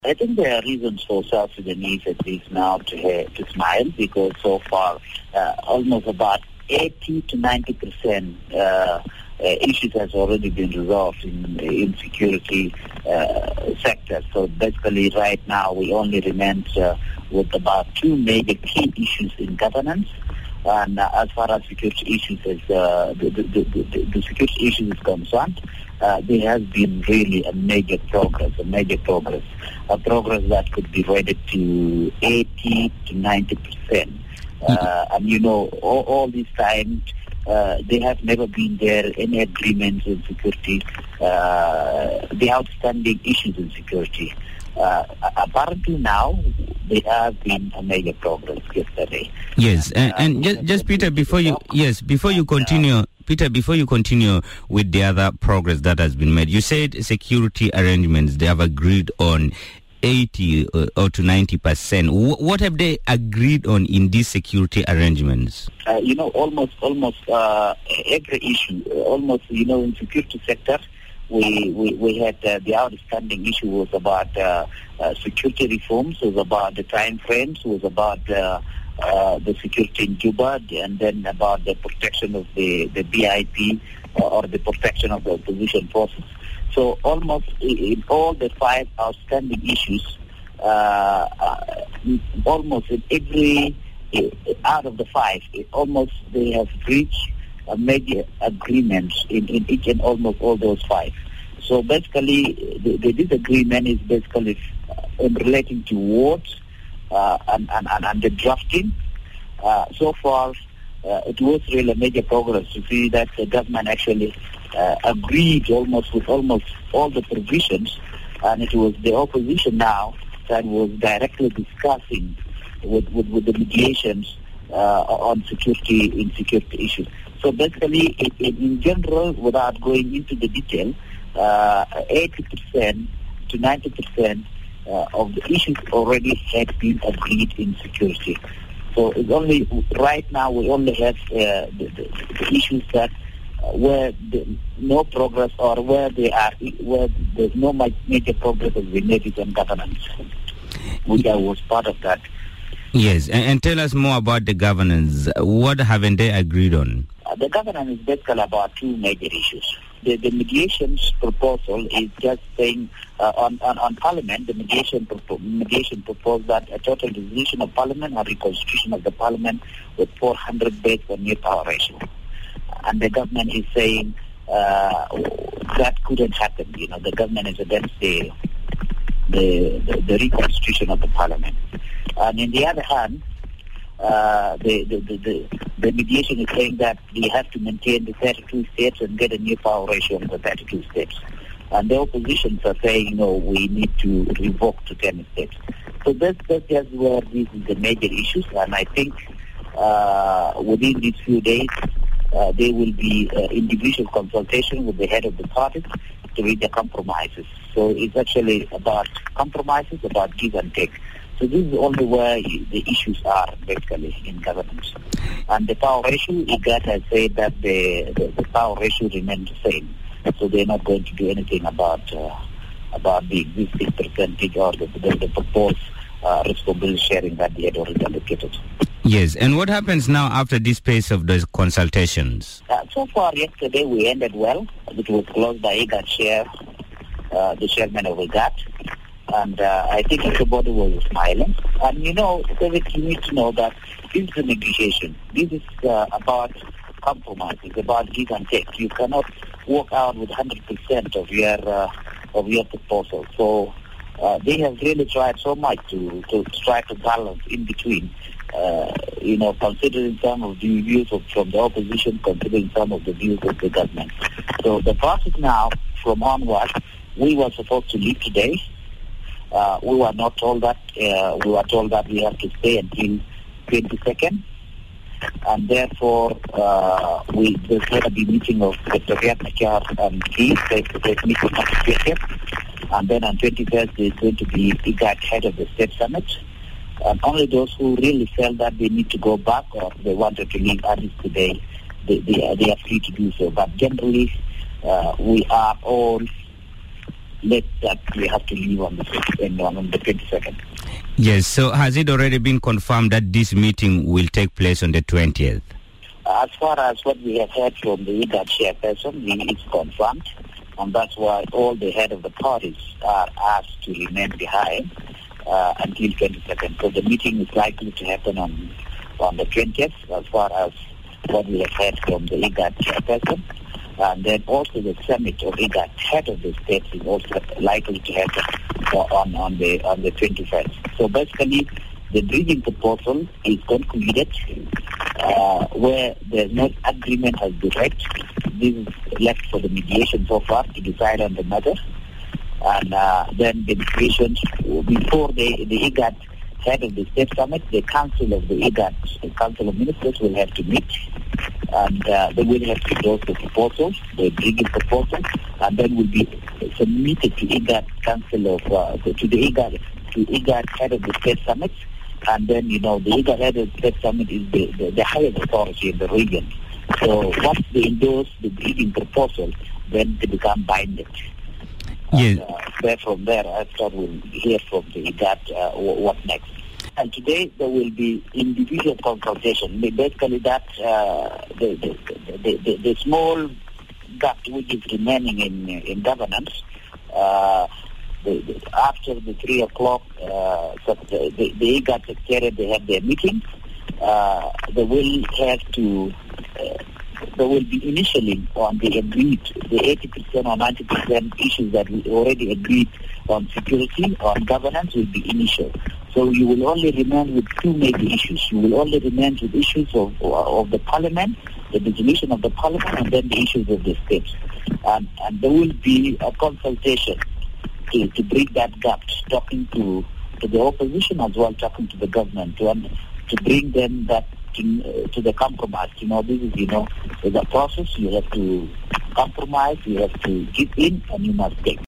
I think there are reasons for South Sudanese at least now to smile, because so far almost about 80 to 90% issues has already been resolved in security sector. So basically right now we only remain with about two major key issues in governance. And as far as security issues the security issues is concerned, there has been really a major progress that could be rated to 80 to 90%. And you know, all this time, there have never been any agreements in security, the outstanding issues in security. Apparently now, there has been a major progress yesterday. Yes, and just Peter, before you continue, Peter, before you continue with the other progress that has been made, you said security arrangements, they have agreed on 80 or to 90%. What have they agreed on in these security arrangements? Almost every issue, in security sector, we had the outstanding issue was about security reforms, was about the time frames, was about the security in Juba, and then about the protection of the BIP or the protection of the opposition forces. So almost in all the five outstanding issues, almost in every out of the five, almost they have reached a major agreement in each and almost all those five. So basically, the disagreement is basically in relating to words and the drafting. So far, it was really a major progress to see that the government actually agreed with almost all the provisions, and it was the opposition now that was directly discussing with the mediations on security issues. So basically, in general, without going into the detail, 80% to 90% of the issues already had been agreed in security. So it's only right now we only have the issues that where no progress or where there's no major progress has been made in governance, which I was part of that. Yes, and tell us more about the governance. What haven't they agreed on? The governance is basically about two major issues. The mediation's proposal is just saying on Parliament, the mediation proposed that a total dissolution of Parliament or reconstitution of the Parliament with 400 based on new power ratio. And the government is saying that couldn't happen. The government is against the reconstitution of the Parliament. And on the other hand, the mediation is saying that we have to maintain the 32 states and get a new power ratio of the 32 states. And the oppositions are saying, we need to revoke to 10 states. So that's just where these are the major issues. And I think within these few days, there will be individual consultation with the head of the parties to reach the compromises. So it's actually about compromises, about give and take. So this is only where the issues are basically in governance. And the power ratio, IGAD has said that the power ratio remains the same. So they're not going to do anything about the existing percentage or the proposed responsibility sharing that they had already allocated. Yes, and what happens now after this phase of those consultations? So far, yesterday we ended well. It was closed by IGAD chair, the chairman of IGAD. And I think everybody was smiling. And David, you need to know that this is a negotiation. This is about compromise. It's about give and take. You cannot walk out with 100% of your proposal. So they have really tried so much to try to balance in between. Considering some of the views from the opposition, considering some of the views of the government. So the process now, from onward, we were supposed to leave today. We were not told that. We were told that we have to stay until 22nd. And therefore, there's going to be meeting of Dr. Riek Machar and Keith, face-to-face meeting on the 20th. And then on 21st, there's going to be IGAD head of the State Summit. And only those who really felt that they need to go back or they wanted to leave Addis today, they are free to do so. But generally, we are all list that we have to leave on the 22nd. Yes, so has it already been confirmed that this meeting will take place on the 20th? As far as what we have heard from the IGAD chairperson, it's confirmed, and that's why all the head of the parties are asked to remain behind until 22nd. So the meeting is likely to happen on the 20th, as far as what we have heard from the IGAD chairperson. And then also the summit of IGAD, head of the states, is also likely to happen on the 21st. So basically, the bridging proposal is concluded, where there's no agreement has been reached. This is left for the mediation so far to decide on the matter. And then the negotiations before the IGAD head of the state summit, the council of the IGAD, the council of ministers will have to meet, and they will have to endorse the proposals, the bridging proposal, and then will be submitted to IGAD council of to the IGAD head of the state summit. And then, the IGAD head of the state summit is the highest authority in the region. So once they endorse the bridging proposal, then they become binding. Yes. And from there, after we'll hear from the IGAD what next. And today there will be individual consultation. Basically, that the small gap which is remaining in governance. After the 3 o'clock, so the IGAD secretariat, they have their meeting. They will have to. There will be initially on the agreed, the 80% or 90% issues that we already agreed on security, on governance will be initial. So you will only remain with two major issues. You will only remain with issues of the parliament, the dissolution of the parliament, and then the issues of the states. And there will be a consultation to bridge that gap, talking to the opposition as well, talking to the government, to bring them that to the compromise. This is, is a process. You have to compromise, you have to give in, and you must take.